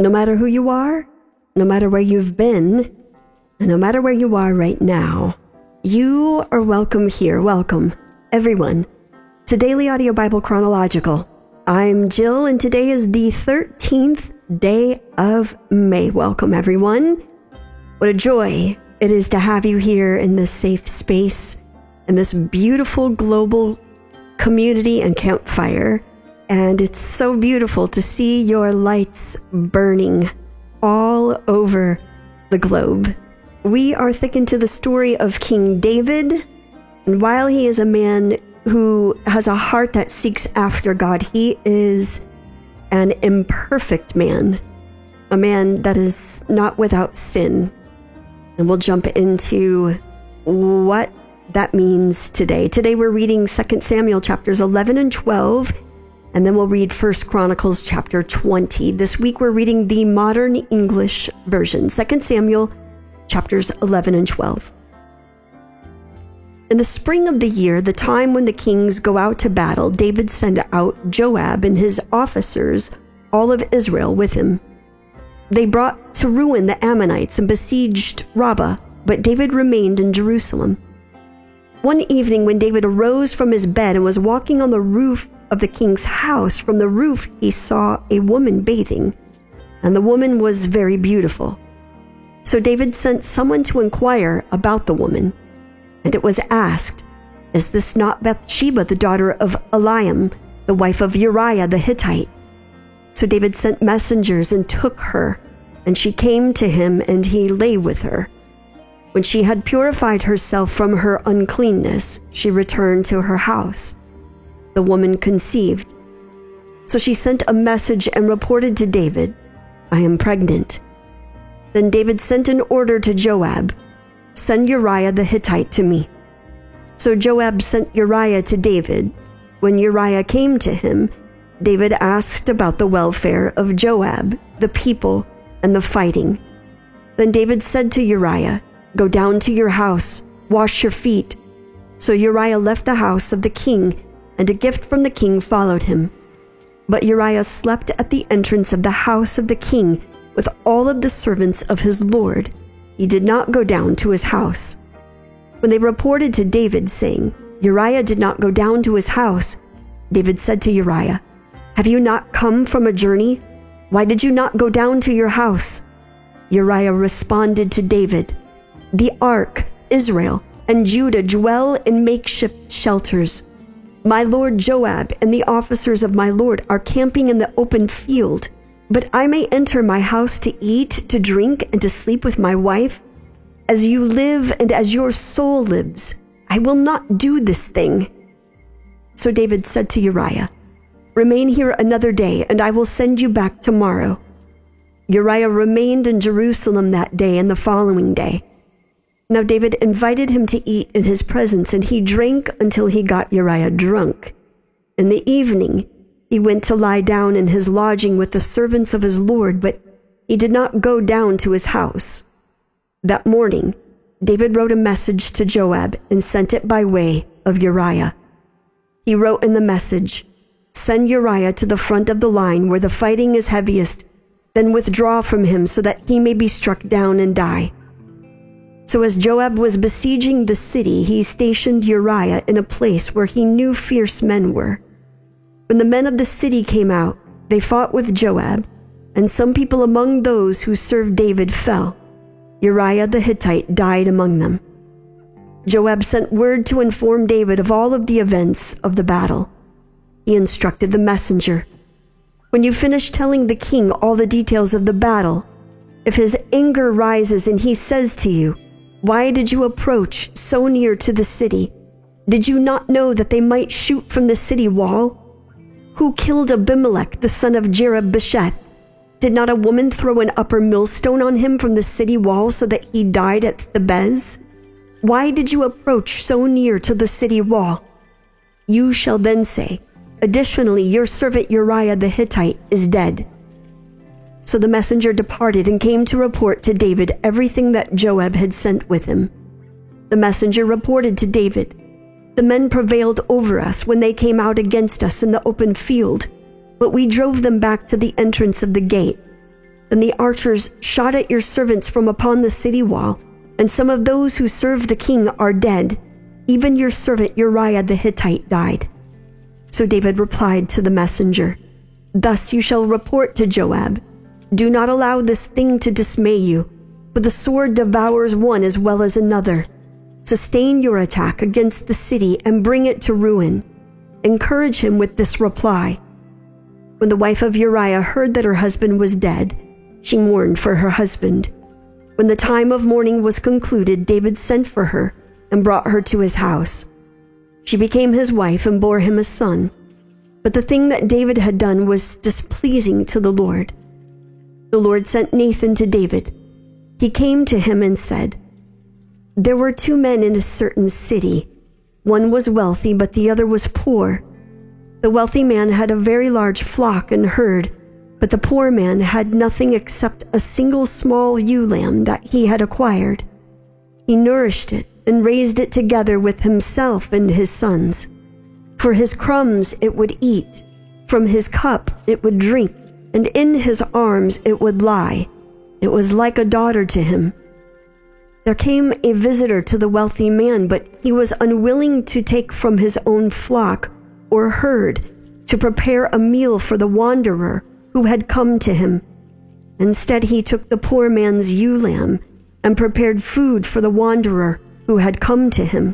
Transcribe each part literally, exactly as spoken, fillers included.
No matter who you are, no matter where you've been, and no matter where you are right now, you are welcome here. Welcome, everyone, to Daily Audio Bible Chronological. I'm Jill, and today is the thirteenth day of May. Welcome, everyone. What a joy it is to have you here in this safe space, in this beautiful global community and campfire. And it's so beautiful to see your lights burning all over the globe. We are thick into the story of King David, and while he is a man who has a heart that seeks after God, he is an imperfect man, a man that is not without sin. And we'll jump into what that means today. Today we're reading Second Samuel chapters eleven and twelve, and then we'll read First Chronicles chapter twenty. This week we're reading the Modern English Version, Second Samuel chapters eleven and twelve. In the spring of the year, the time when the kings go out to battle, David sent out Joab and his officers, all of Israel, with him. They brought to ruin the Ammonites and besieged Rabbah, but David remained in Jerusalem. One evening when David arose from his bed and was walking on the roof of the king's house, from the roof he saw a woman bathing, and the woman was very beautiful. So David sent someone to inquire about the woman, and it was asked, "Is this not Bathsheba, the daughter of Eliam, the wife of Uriah the Hittite?" So David sent messengers and took her, and she came to him, and he lay with her. When she had purified herself from her uncleanness, she returned to her house. The woman conceived. So she sent a message and reported to David, "I am pregnant." Then David sent an order to Joab, "Send Uriah the Hittite to me." So Joab sent Uriah to David. When Uriah came to him, David asked about the welfare of Joab, the people, and the fighting. Then David said to Uriah, "Go down to your house, wash your feet." So Uriah left the house of the king, and a gift from the king followed him. But Uriah slept at the entrance of the house of the king with all of the servants of his lord. He did not go down to his house. When they reported to David, saying, "Uriah did not go down to his house," David said to Uriah, "Have you not come from a journey? Why did you not go down to your house?" Uriah responded to David, "The ark, Israel, and Judah dwell in makeshift shelters. My lord Joab and the officers of my lord are camping in the open field. But I may enter my house to eat, to drink, and to sleep with my wife? As you live and as your soul lives, I will not do this thing." So David said to Uriah, "Remain here another day, and I will send you back tomorrow." Uriah remained in Jerusalem that day and the following day. Now David invited him to eat in his presence, and he drank until he got Uriah drunk. In the evening, he went to lie down in his lodging with the servants of his lord, but he did not go down to his house. That morning, David wrote a message to Joab and sent it by way of Uriah. He wrote in the message, "Send Uriah to the front of the line where the fighting is heaviest, then withdraw from him so that he may be struck down and die." So as Joab was besieging the city, he stationed Uriah in a place where he knew fierce men were. When the men of the city came out, they fought with Joab, and some people among those who served David fell. Uriah the Hittite died among them. Joab sent word to inform David of all of the events of the battle. He instructed the messenger, "When you finish telling the king all the details of the battle, if his anger rises and he says to you, 'Why did you approach so near to the city? Did you not know that they might shoot from the city wall? Who killed Abimelech, the son of Jerub-Besheth? Did not a woman throw an upper millstone on him from the city wall so that he died at Thebez? Why did you approach so near to the city wall?' You shall then say, 'Additionally, your servant Uriah the Hittite is dead.'" So the messenger departed and came to report to David everything that Joab had sent with him. The messenger reported to David, "The men prevailed over us when they came out against us in the open field, but we drove them back to the entrance of the gate. Then the archers shot at your servants from upon the city wall, and some of those who serve the king are dead. Even your servant Uriah the Hittite died." So David replied to the messenger, "Thus you shall report to Joab, 'Do not allow this thing to dismay you, for the sword devours one as well as another. Sustain your attack against the city and bring it to ruin.'" Encourage him with this reply." When the wife of Uriah heard that her husband was dead, she mourned for her husband. When the time of mourning was concluded, David sent for her and brought her to his house. She became his wife and bore him a son. But the thing that David had done was displeasing to the Lord. The Lord sent Nathan to David. He came to him and said, "There were two men in a certain city. One was wealthy, but the other was poor. The wealthy man had a very large flock and herd, but the poor man had nothing except a single small ewe lamb that he had acquired. He nourished it and raised it together with himself and his sons. For his crumbs it would eat, from his cup it would drink, and in his arms it would lie. It was like a daughter to him. There came a visitor to the wealthy man, but he was unwilling to take from his own flock or herd to prepare a meal for the wanderer who had come to him. Instead, he took the poor man's ewe lamb and prepared food for the wanderer who had come to him.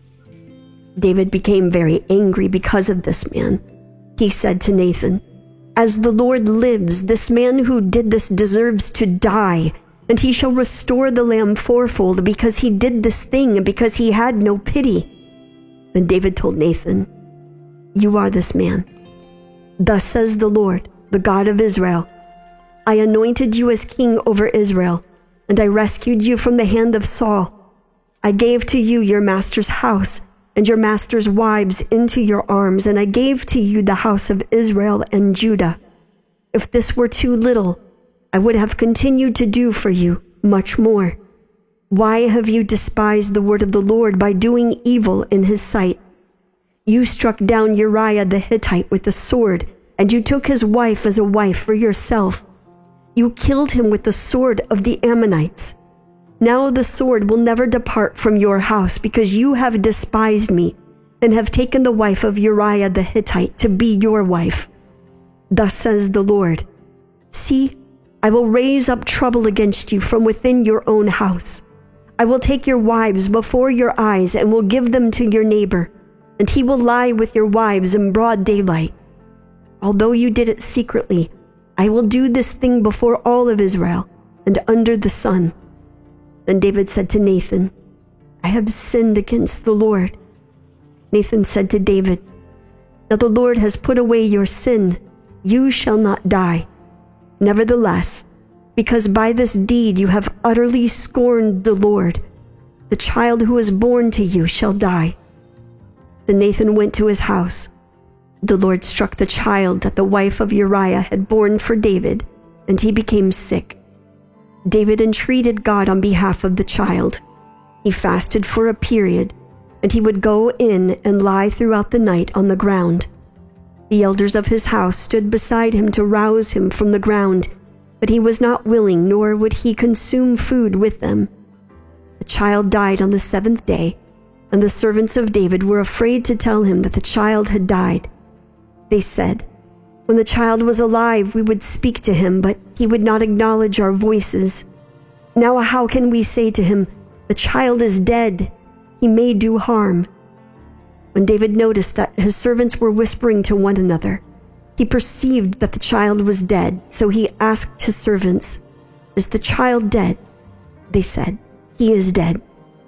David became very angry because of this man. He said to Nathan, "As the Lord lives, this man who did this deserves to die, and he shall restore the lamb fourfold because he did this thing and because he had no pity." Then David told Nathan, "You are this man. Thus says the Lord, the God of Israel, I anointed you as king over Israel, and I rescued you from the hand of Saul. I gave to you your master's house and your master's wives into your arms, and I gave to you the house of Israel and Judah. If this were too little, I would have continued to do for you much more. Why have you despised the word of the Lord by doing evil in his sight? You struck down Uriah the Hittite with the sword, and you took his wife as a wife for yourself. You killed him with the sword of the Ammonites. Now the sword will never depart from your house, because you have despised me and have taken the wife of Uriah the Hittite to be your wife. Thus says the Lord, see, I will raise up trouble against you from within your own house. I will take your wives before your eyes and will give them to your neighbor, and he will lie with your wives in broad daylight. Although you did it secretly, I will do this thing before all of Israel and under the sun." Then David said to Nathan, "I have sinned against the Lord." Nathan said to David, "Now the Lord has put away your sin. You shall not die. Nevertheless, because by this deed you have utterly scorned the Lord, the child who is born to you shall die." Then Nathan went to his house. The Lord struck the child that the wife of Uriah had borne for David, and he became sick. David entreated God on behalf of the child. He fasted for a period, and he would go in and lie throughout the night on the ground. The elders of his house stood beside him to rouse him from the ground, but he was not willing, nor would he consume food with them. The child died on the seventh day, and the servants of David were afraid to tell him that the child had died. They said, "When the child was alive, we would speak to him, but he would not acknowledge our voices. Now how can we say to him, 'The child is dead, he may do harm'?" When David noticed that his servants were whispering to one another, he perceived that the child was dead, so he asked his servants, "Is the child dead?" They said, "He is dead."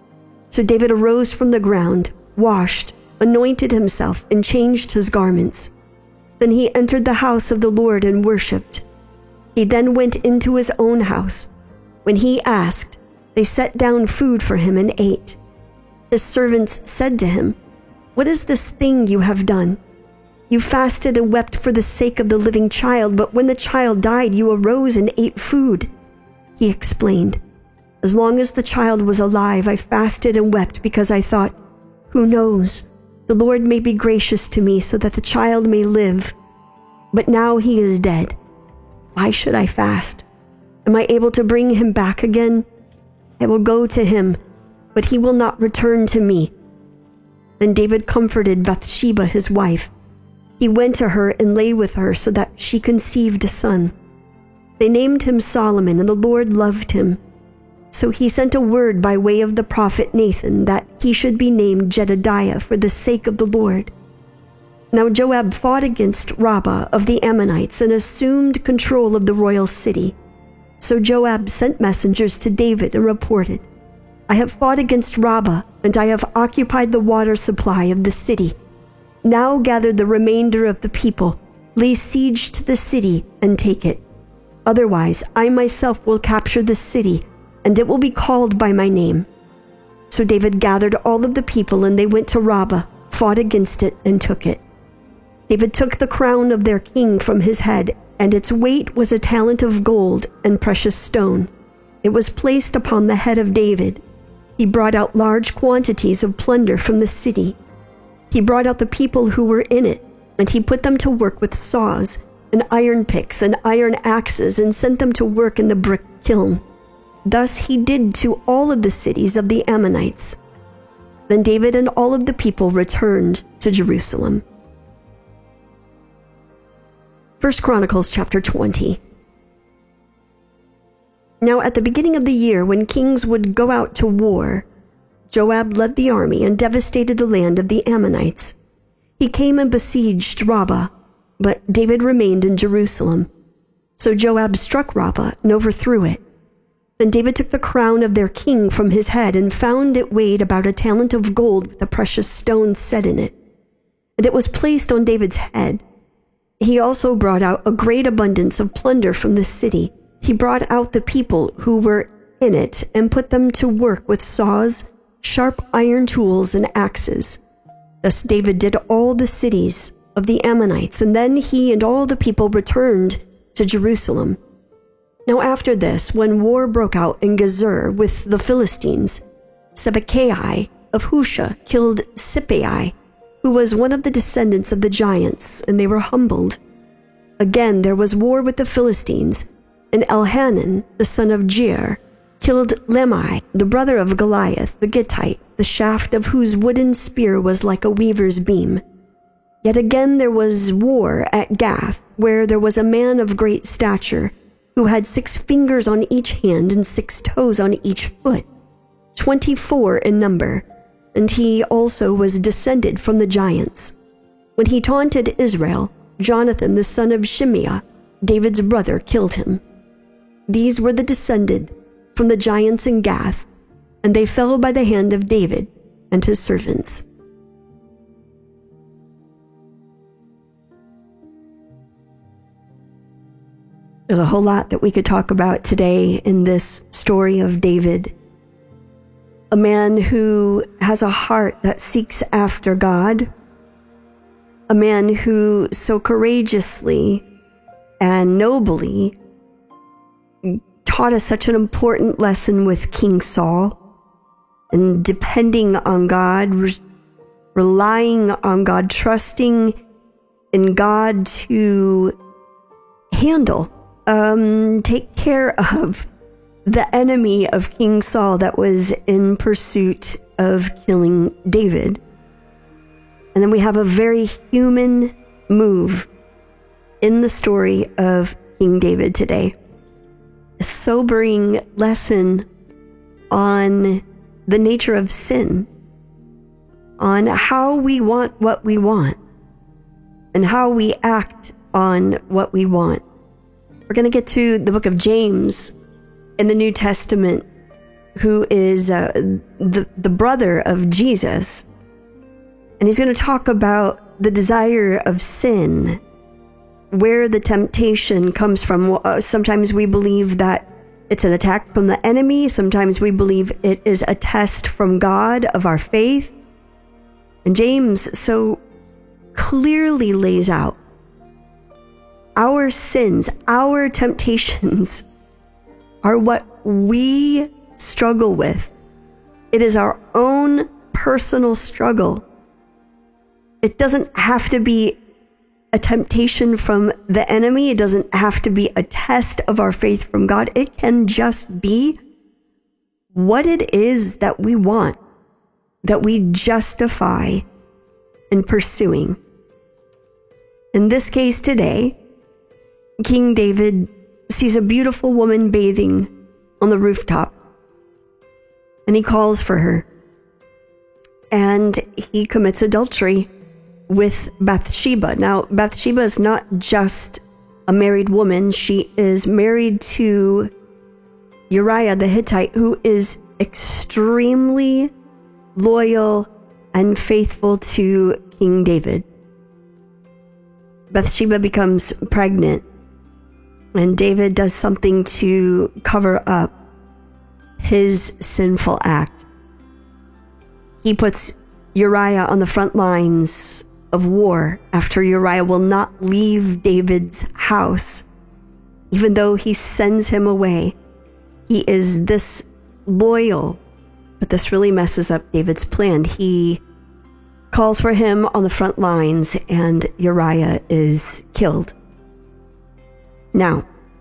So David arose from the ground, washed, anointed himself, and changed his garments. Then he entered the house of the Lord and worshipped. He then went into his own house. When he asked, they set down food for him and ate. His servants said to him, "What is this thing you have done? You fasted and wept for the sake of the living child, but when the child died, you arose and ate food." He explained, "As long as the child was alive, I fasted and wept because I thought, 'Who knows? The Lord may be gracious to me so that the child may live. But now he is dead. Why should I fast?' Am I able to bring him back again? I will go to him, but he will not return to me." Then David comforted Bathsheba, his wife. He went to her and lay with her so that she conceived a son. They named him Solomon, and the Lord loved him. So he sent a word by way of the prophet Nathan that he should be named Jedediah for the sake of the Lord. Now Joab fought against Rabbah of the Ammonites and assumed control of the royal city. So Joab sent messengers to David and reported, "I have fought against Rabbah, and I have occupied the water supply of the city. Now gather the remainder of the people, lay siege to the city, and take it. Otherwise, I myself will capture the city, and it will be called by my name." So David gathered all of the people, and they went to Rabbah, fought against it, and took it. David took the crown of their king from his head, and its weight was a talent of gold and precious stone. It was placed upon the head of David. He brought out large quantities of plunder from the city. He brought out the people who were in it, and he put them to work with saws and iron picks and iron axes and sent them to work in the brick kiln. Thus he did to all of the cities of the Ammonites. Then David and all of the people returned to Jerusalem. First Chronicles chapter twenty. Now at the beginning of the year, when kings would go out to war, Joab led the army and devastated the land of the Ammonites. He came and besieged Rabbah, but David remained in Jerusalem. So Joab struck Rabbah and overthrew it. Then David took the crown of their king from his head and found it weighed about a talent of gold with a precious stone set in it. And it was placed on David's head. He also brought out a great abundance of plunder from the city. He brought out the people who were in it and put them to work with saws, sharp iron tools, and axes. Thus David did all the cities of the Ammonites, and then he and all the people returned to Jerusalem. Now after this, when war broke out in Gezer with the Philistines, Sibbecai of Husha killed Sippai, who was one of the descendants of the giants, and they were humbled. Again there was war with the Philistines, and Elhanan, the son of Jair, killed Lemai, the brother of Goliath, the Gittite, the shaft of whose wooden spear was like a weaver's beam. Yet again there was war at Gath, where there was a man of great stature, who had six fingers on each hand and six toes on each foot, twenty-four in number, and he also was descended from the giants. When he taunted Israel, Jonathan, the son of Shimeah, David's brother, killed him. These were the descended from the giants in Gath, and they fell by the hand of David and his servants. There's a whole lot that we could talk about today in this story of David, a man who has a heart that seeks after God, a man who so courageously and nobly taught us such an important lesson with King Saul, and depending on God, re- relying on God, trusting in God to handle, um, take care of the enemy of King Saul that was in pursuit of killing David. And then we have a very human move in the story of King David today. A sobering lesson on the nature of sin, on how we want what we want, and how we act on what we want. We're going to get to the book of James in the New Testament, who is uh, the, the brother of Jesus. And he's going to talk about the desire of sin, where the temptation comes from. Uh, sometimes we believe that it's an attack from the enemy. Sometimes we believe it is a test from God of our faith. And James so clearly lays out our sins, our temptations are what we struggle with. It is our own personal struggle. It doesn't have to be a temptation from the enemy. It doesn't have to be a test of our faith from God. It can just be what it is that we want, that we justify in pursuing. In this case today, King David sees a beautiful woman bathing on the rooftop, and he calls for her, and he commits adultery with Bathsheba. Now, Bathsheba is not just a married woman. She is married to Uriah the Hittite, who is extremely loyal and faithful to King David. Bathsheba becomes pregnant, and David does something to cover up his sinful act. He puts Uriah on the front lines of war after Uriah will not leave David's house. Even though he sends him away, he is this loyal, but this really messes up David's plan. He calls for him on the front lines, and Uriah is killed. Now,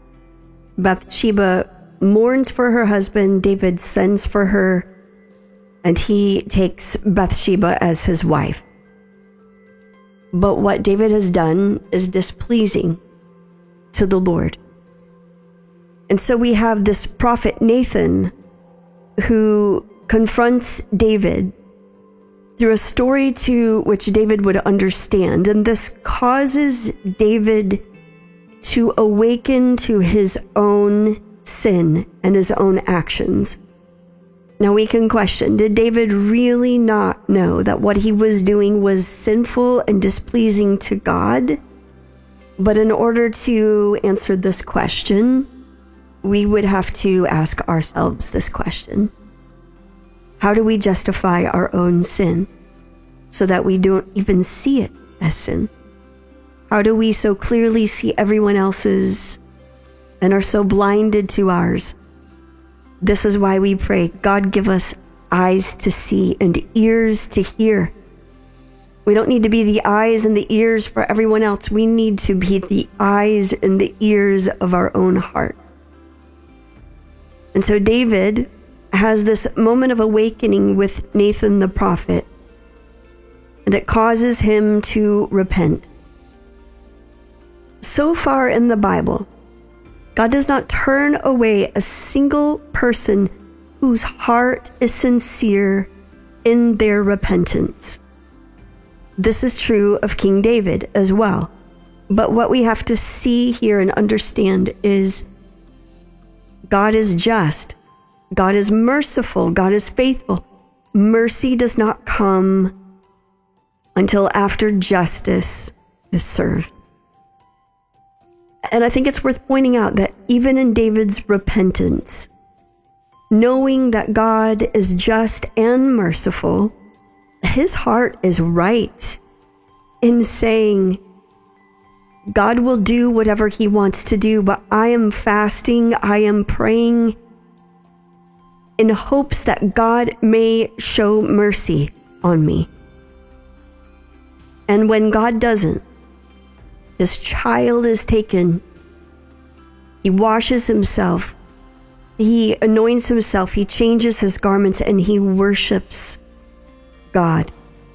Bathsheba mourns for her husband. David sends for her, and he takes Bathsheba as his wife. But what David has done is displeasing to the Lord. And so we have this prophet Nathan who confronts David through a story to which David would understand. And this causes David to awaken to his own sin and his own actions. Now we can question, did David really not know that what he was doing was sinful and displeasing to God? But in order to answer this question, we would have to ask ourselves this question. How do we justify our own sin so that we don't even see it as sin? How do we so clearly see everyone else's and are so blinded to ours? This is why we pray, God, give us eyes to see and ears to hear. We don't need to be the eyes and the ears for everyone else. We need to be the eyes and the ears of our own heart. And so David has this moment of awakening with Nathan the prophet, and it causes him to repent. So far in the Bible, God does not turn away a single person whose heart is sincere in their repentance. This is true of King David as well. But what we have to see here and understand is God is just. God is merciful. God is faithful. Mercy does not come until after justice is served. And I think it's worth pointing out that even in David's repentance, knowing that God is just and merciful, his heart is right in saying, God will do whatever he wants to do, but I am fasting, I am praying in hopes that God may show mercy on me. And when God doesn't, his child is taken. He washes himself. He anoints himself. He changes his garments and he worships God.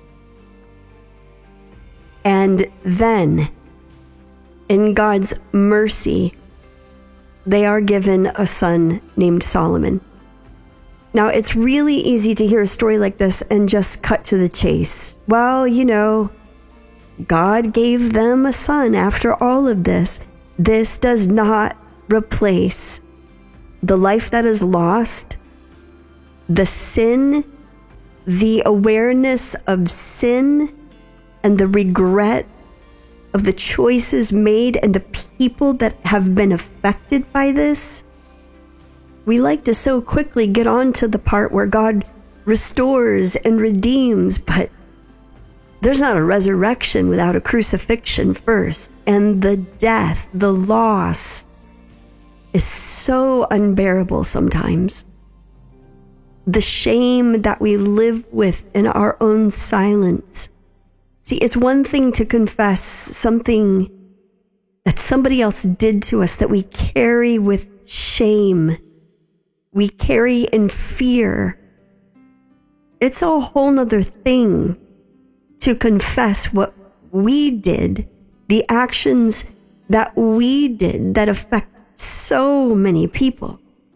And then, in God's mercy, they are given a son named Solomon. Now, it's really easy to hear a story like this and just cut to the chase. Well, you know, God gave them a son after all of this. This does not replace the life that is lost, the sin, the awareness of sin, and the regret of the choices made and the people that have been affected by this. We like to so quickly get on to the part where God restores and redeems, but there's not a resurrection without a crucifixion first. And the death, the loss, is so unbearable sometimes. The shame that we live with in our own silence See, it's one thing to confess something that somebody else did to us that we carry with shame, we carry in fear. It's a whole nother thing to confess what we did, the actions that we did that affect so many people.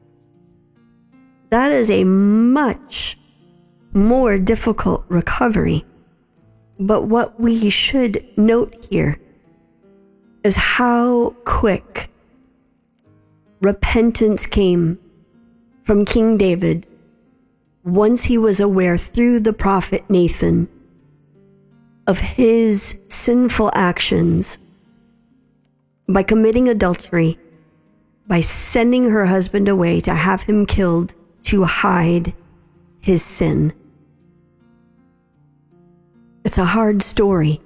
That is a much more difficult recovery. But what we should note here is how quick repentance came from King David once he was aware through the prophet Nathan of his sinful actions by committing adultery, by sending her husband away to have him killed to hide his sin. It's a hard story.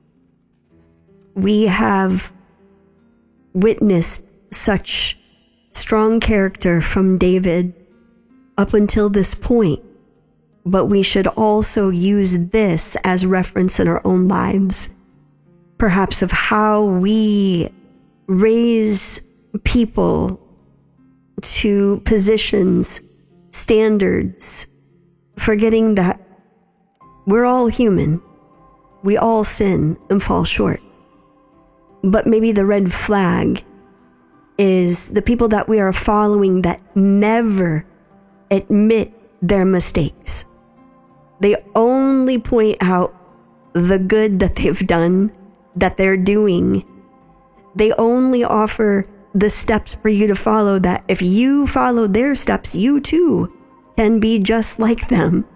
We have witnessed such strong character from David up until this point, but we should also use this as reference in our own lives, perhaps of how we raise people to positions, standards, forgetting that we're all human. We all sin and fall short. But maybe the red flag is the people that we are following that never admit their mistakes. They only point out the good that they've done, that they're doing. They only offer the steps for you to follow, that if you follow their steps, you too can be just like them.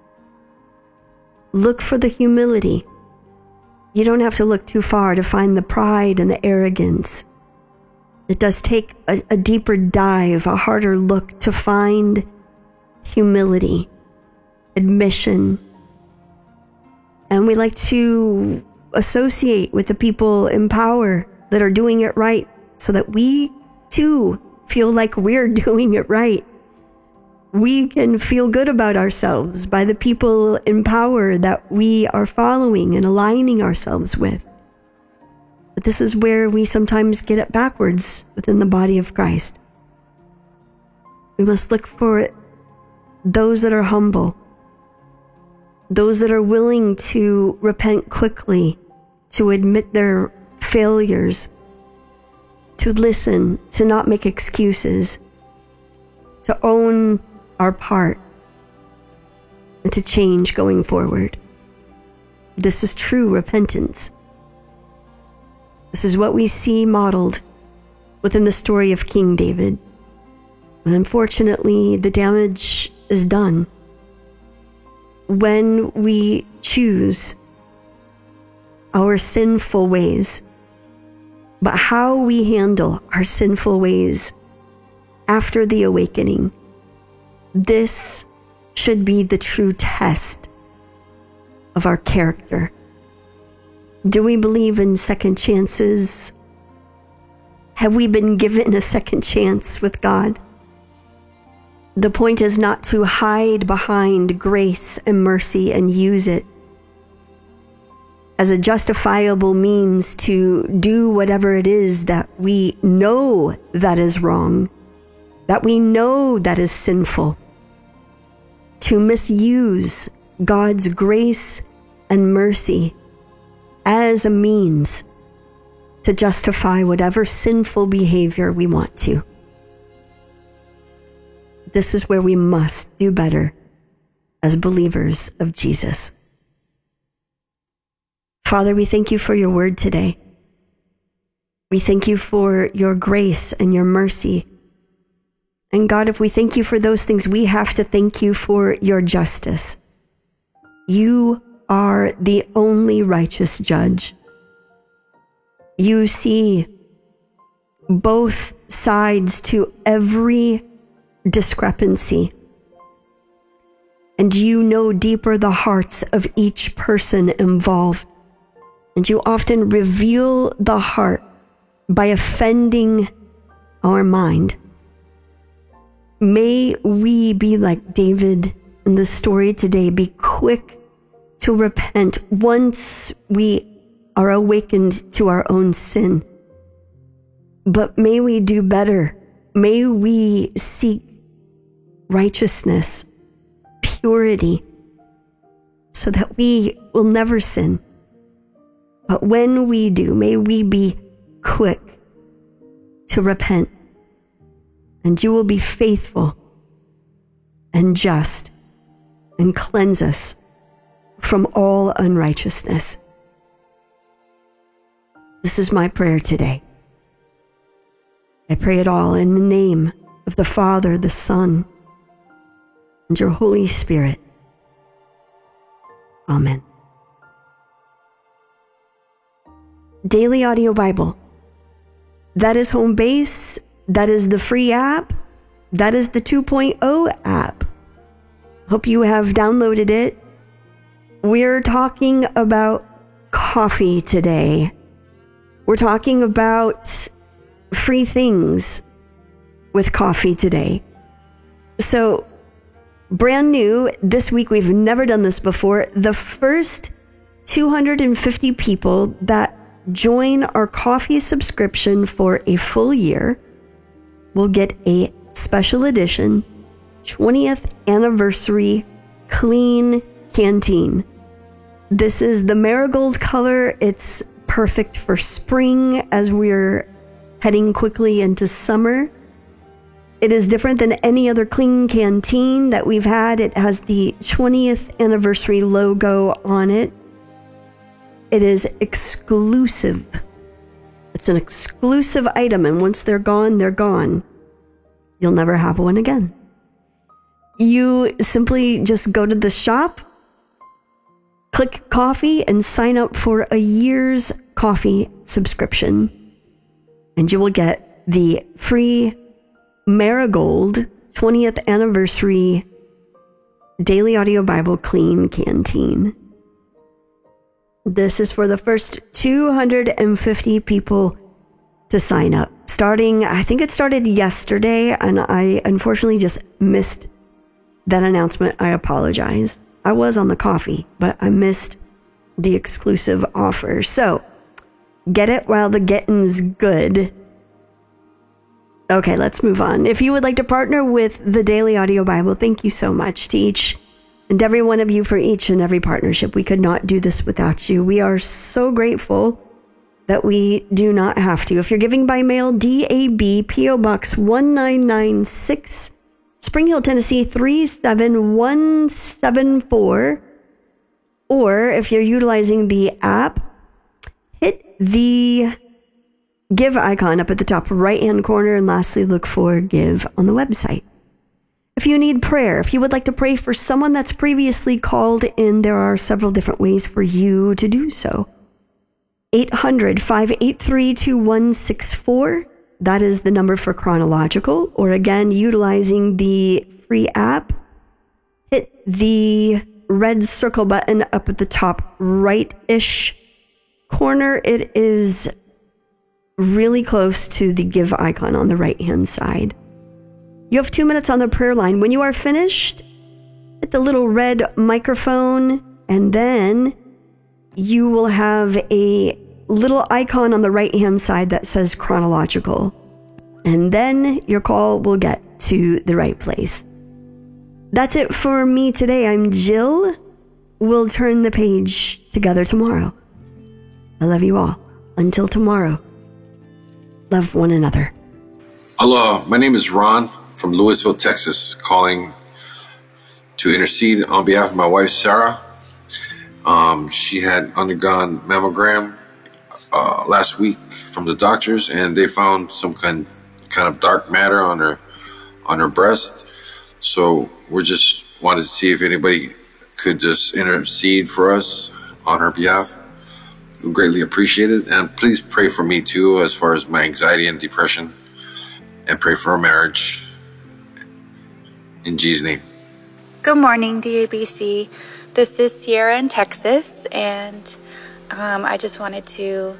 Look for the humility. You don't have to look too far to find the pride and the arrogance. It does take a, a deeper dive, a harder look to find humility, admission. And we like to associate with the people in power that are doing it right so that we too feel like we're doing it right. We can feel good about ourselves by the people in power that we are following and aligning ourselves with. But this is where we sometimes get it backwards within the body of Christ. We must look for those that are humble, those that are willing to repent quickly, to admit their failures, to listen, to not make excuses, to own our part, and to change going forward. This is true repentance. This is what we see modeled within the story of King David. And unfortunately, the damage is done when we choose our sinful ways. But how we handle our sinful ways after the awakening, this should be the true test of our character. Do we believe in second chances? Have we been given a second chance with God? The point is not to hide behind grace and mercy and use it as a justifiable means to do whatever it is that we know that is wrong, that we know that is sinful, to misuse God's grace and mercy as a means to justify whatever sinful behavior we want to. This is where we must do better as believers of Jesus. Father, we thank you for your word today. We thank you for your grace and your mercy. And God, if we thank you for those things, we have to thank you for your justice. You are the only righteous judge. You see both sides to every discrepancy. And you know deeper the hearts of each person involved. And you often reveal the heart by offending our mind. May we be like David in the story today, be quick to repent once we are awakened to our own sin. But may we do better. May we seek righteousness, purity, so that we will never sin. But when we do, may we be quick to repent, and you will be faithful and just and cleanse us from all unrighteousness. This is my prayer today. I pray it all in the name of the Father, the Son, and your Holy Spirit. Amen. Daily Audio Bible. That is home base. That is the free app. That is the two point oh app. Hope you have downloaded it. We're talking about coffee today. We're talking about free things with coffee today. So, brand new, this week, we've never done this before. The first two hundred fifty people that join our coffee subscription for a full year will get a special edition twentieth anniversary clean canteen. This is the marigold color. It's perfect for spring as we're heading quickly into summer. It is different than any other clean canteen that we've had. It has the twentieth anniversary logo on it. It is exclusive. It's an exclusive item, and once they're gone, they're gone. You'll never have one again. You simply just go to the shop, click coffee, and sign up for a year's coffee subscription. And you will get the free Marigold twentieth anniversary Daily Audio Bible Clean Canteen. This is for the first two hundred fifty people to sign up. Starting, I think it started yesterday, and I unfortunately just missed that announcement. I apologize. I was on the coffee, but I missed the exclusive offer. So, get it while the getting's good. Okay, let's move on. If you would like to partner with the Daily Audio Bible, thank you so much to each and every one of you for each and every partnership. We could not do this without you. We are so grateful that we do not have to. If you're giving by mail, D A B, P O Box one nine nine six, Spring Hill, Tennessee three seven one seven four. Or if you're utilizing the app, hit the Give icon up at the top right-hand corner, and lastly, look for Give on the website. If you need prayer, if you would like to pray for someone that's previously called in, there are several different ways for you to do so. eight hundred, five eight three, two one six four. That is the number for Chronological. Or again, utilizing the free app, hit the red circle button up at the top right-ish corner. It is really close to the Give icon on the right-hand side. You have two minutes on the prayer line. When you are finished, hit the little red microphone, and then you will have a little icon on the right-hand side that says Chronological. And then your call will get to the right place. That's it for me today. I'm Jill. We'll turn the page together tomorrow. I love you all. Until tomorrow. Love one another. Hello, my name is Ron from Louisville, Texas, calling to intercede on behalf of my wife, Sarah. Um, she had undergone mammogram uh, last week from the doctors, and they found some kind kind of dark matter on her on her breast. So we just wanted to see if anybody could just intercede for us on her behalf. We greatly appreciate it. And please pray for me too, as far as my anxiety and depression, and pray for our marriage. In Jesus' name. Good morning, D A B C. This is Sierra in Texas, and um, I just wanted to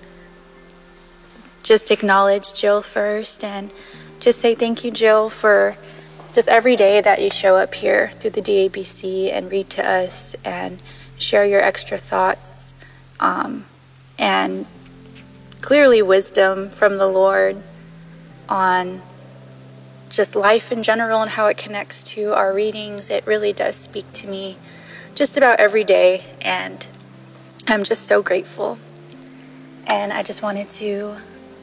just acknowledge Jill first and just say thank you, Jill, for just every day that you show up here through the D A B C and read to us and share your extra thoughts um, and clearly wisdom from the Lord on just life in general and how it connects to our readings. It really does speak to me just about every day, and I'm just so grateful. And I just wanted to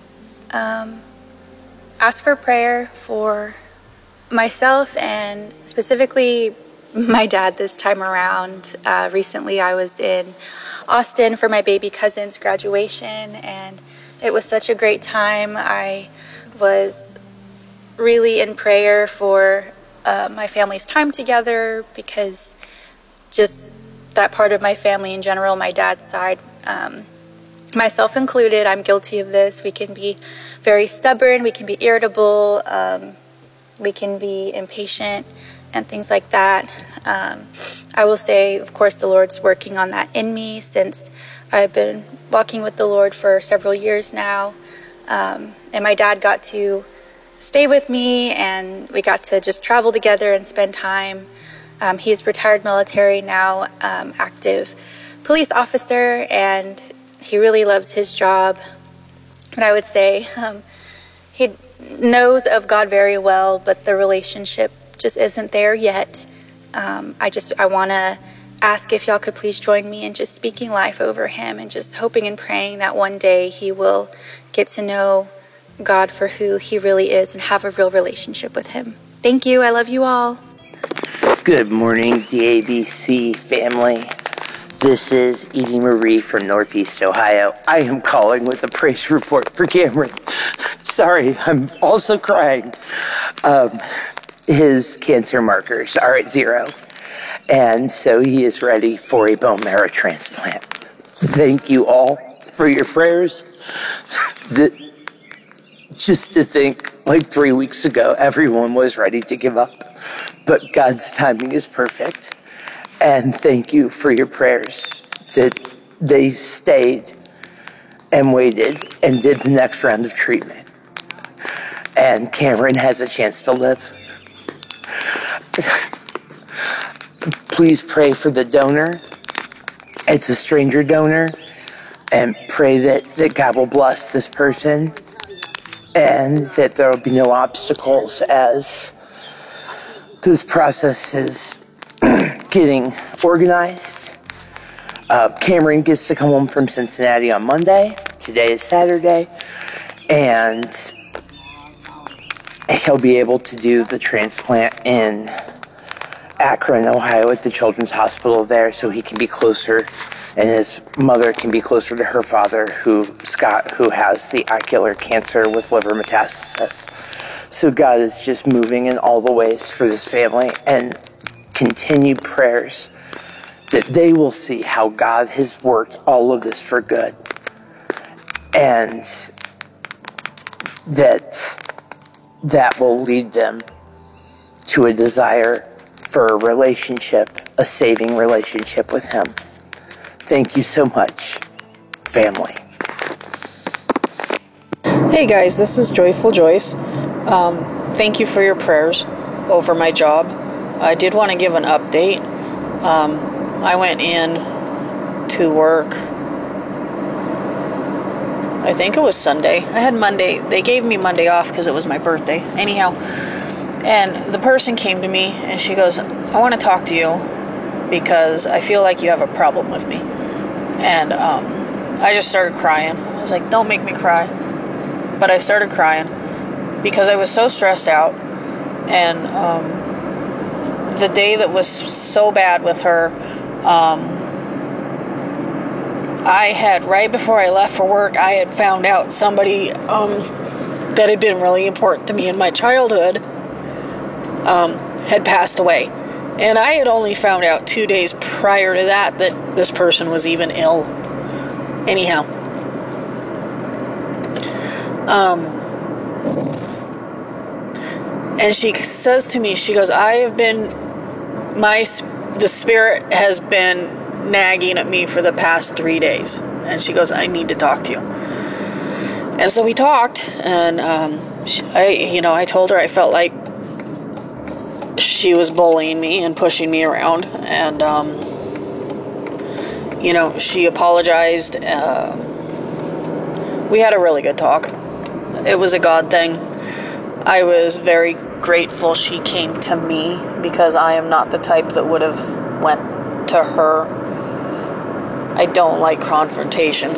um, ask for prayer for myself and specifically my dad this time around. Uh, recently I was in Austin for my baby cousin's graduation, and it was such a great time. I was really in prayer for uh, my family's time together, because just that part of my family in general, my dad's side, um, myself included, I'm guilty of this. We can be very stubborn, we can be irritable, um, we can be impatient and things like that. Um, I will say, of course, the Lord's working on that in me since I've been walking with the Lord for several years now. Um, and my dad got to stay with me, and we got to just travel together and spend time. Um, he's retired military now, um, active police officer, and he really loves his job. And I would say um, he knows of God very well, but the relationship just isn't there yet. Um, I just, I want to ask if y'all could please join me in just speaking life over him and just hoping and praying that one day he will get to know God for who he really is and have a real relationship with him. Thank you. I love you all. Good morning, D A B C family. This is Edie Marie from Northeast Ohio. I am calling with a praise report for Cameron. Sorry, I'm also crying. Um, his cancer markers are at zero, and so he is ready for a bone marrow transplant. Thank you all for your prayers. The, just to think, like three weeks ago, everyone was ready to give up, but God's timing is perfect. And thank you for your prayers that they stayed and waited and did the next round of treatment. And Cameron has a chance to live. Please pray for the donor. It's a stranger donor. And pray that, that God will bless this person and that there will be no obstacles as this process is getting organized. Uh, Cameron gets to come home from Cincinnati on Monday. Today is Saturday. And he'll be able to do the transplant in Akron, Ohio at the Children's Hospital there, so he can be closer, and his mother can be closer to her father, who Scott, who has the ocular cancer with liver metastasis. So God is just moving in all the ways for this family, and continued prayers that they will see how God has worked all of this for good, and that that will lead them to a desire for a relationship, a saving relationship with him. Thank you so much, family. Hey guys, this is Joyful Joyce. Um, thank you for your prayers over my job. I did want to give an update. Um, I went in to work, I think it was Sunday. I had Monday. They gave me Monday off because it was my birthday. Anyhow, and the person came to me and she goes, I want to talk to you because I feel like you have a problem with me. And um, I just started crying. I was like, don't make me cry. But I started crying because I was so stressed out. And um, the day that was so bad with her, um, I had, right before I left for work, I had found out somebody um, that had been really important to me in my childhood um, had passed away. And I had only found out two days prior to that that this person was even ill. Anyhow. Um, and she says to me, she goes, I have been, my, the spirit has been nagging at me for the past three days. And she goes, I need to talk to you. And so we talked, and um, she, I, you know, I told her I felt like she was bullying me and pushing me around, and um, you know, she apologized. Uh, we had a really good talk. It was a God thing. I was very grateful she came to me because I am not the type that would have went to her. I don't like confrontation.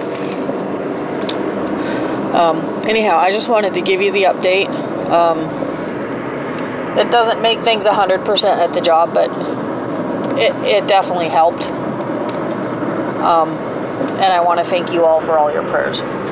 Um, anyhow, I just wanted to give you the update. Um, it doesn't make things one hundred percent at the job, but it, it definitely helped. Um, and I want to thank you all for all your prayers.